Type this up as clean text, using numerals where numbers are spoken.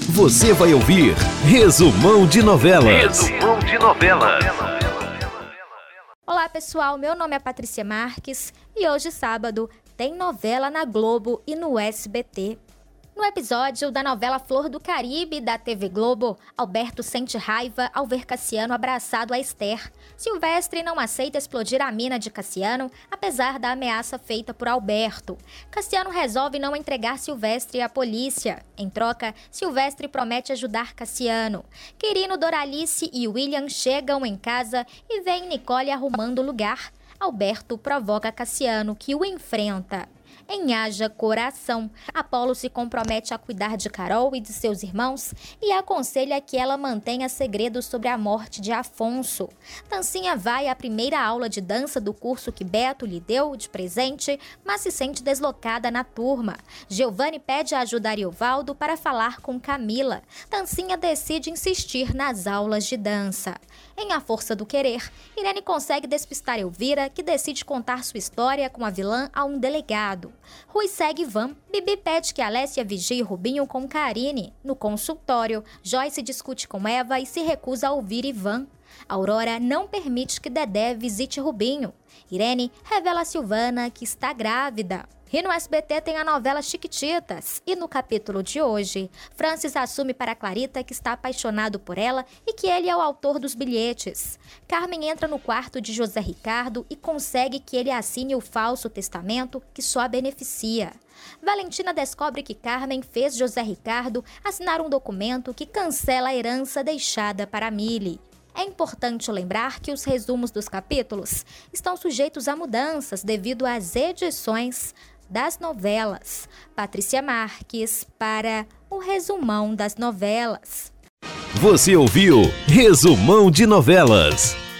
Você vai ouvir Resumão de Novelas. Resumão de Novelas. Olá pessoal, meu nome é Patrícia Marques e hoje sábado tem novela na Globo e no SBT. No episódio da novela Flor do Caribe da TV Globo, Alberto sente raiva ao ver Cassiano abraçado a Esther. Silvestre não aceita explodir a mina de Cassiano, apesar da ameaça feita por Alberto. Cassiano resolve não entregar Silvestre à polícia. Em troca, Silvestre promete ajudar Cassiano. Quirino, Doralice e William chegam em casa e veem Nicole arrumando o lugar. Alberto provoca Cassiano, que o enfrenta. Em Haja Coração, Apolo se compromete a cuidar de Carol e de seus irmãos e aconselha que ela mantenha segredo sobre a morte de Afonso. Tancinha vai à primeira aula de dança do curso que Beto lhe deu de presente, mas se sente deslocada na turma. Giovanni pede ajuda a Ariovaldo para falar com Camila. Tancinha decide insistir nas aulas de dança. Em A Força do Querer, Irene consegue despistar Elvira, que decide contar sua história com a vilã a um delegado. Rui segue Ivan. Bibi pede que Alessia vigie Rubinho com Karine. No consultório, Joyce discute com Eva e se recusa a ouvir Ivan. Aurora não permite que Dedé visite Rubinho. Irene revela a Silvana que está grávida. E no SBT tem a novela Chiquititas. E no capítulo de hoje, Francis assume para Clarita que está apaixonado por ela e que ele é o autor dos bilhetes. Carmen entra no quarto de José Ricardo e consegue que ele assine o falso testamento que só a beneficia. Valentina descobre que Carmen fez José Ricardo assinar um documento que cancela a herança deixada para Mili. É importante lembrar que os resumos dos capítulos estão sujeitos a mudanças devido às edições das novelas. Patrícia Marques para o Resumão das Novelas. Você ouviu Resumão de Novelas.